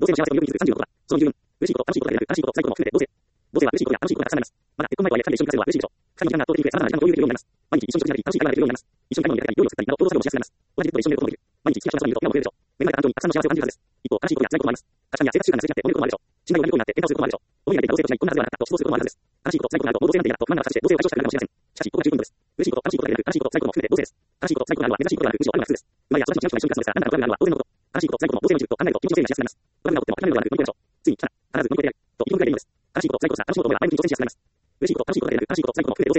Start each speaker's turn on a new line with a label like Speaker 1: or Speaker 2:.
Speaker 1: 性の幸せを魅力にする36は、その理由分、嬉しいこと、楽しいことだけでなく、悲しいこと、辛いことも含めて、同性は嬉しいことや楽しいことがたくさんあります。また、結婚前とはいえ、二人で一緒に暮らせるのは嬉しいでしょう。二人の時間が圧倒的に増え、様々な時間を共有できるようになります。毎日一緒に食事なり、楽しい会話ができるようになります。一緒に買い物に出かけたり、料理を作ったりなど、共同作業をしやすくなります。同じベッドで一緒に寝ることもできる。毎日好きな人がそばにいると今も増えるでしょう。目の前から環境にたくさんの幸せを感じるはずです。一方、悲しいことや辛いこともあります。価値観や生活習慣がすれ違って揉めることもあるでしょう。信頼をめることになって喧嘩をすることもあるでしょう。思いがけた同性としないこんなはずではなかったと失望することもあるはずです。悲しいこと、辛いことがあると、もう同性なんて嫌だと不満が発生して同性を解消したくなるかもしれません。しかし、ここが十分です。嬉しいこと、楽しいことだけでなく、悲しいこと、辛いことも含めて同性です。悲しいこと、辛いことがあるのは珍しいことではなく、むしろあるのが普通です。今や育ちの違う人が一緒に暮らすのですが、何だかトラブルがあるのは当然のこと。悲しいこと、辛いことも同性の一部と考えると気持ちの整理がしやすくなります。トラブルが起こっても諦めるのではなく乗り越えましょう。ついに来たら、必ず乗り越えてやる。と意気込みがいるのです。悲しいこと、辛いことをしたら楽しいことを思えば前向きに挑戦しやすくなります。嬉しいこと、楽しいことだけでなく、悲しいこと、辛いことも含めて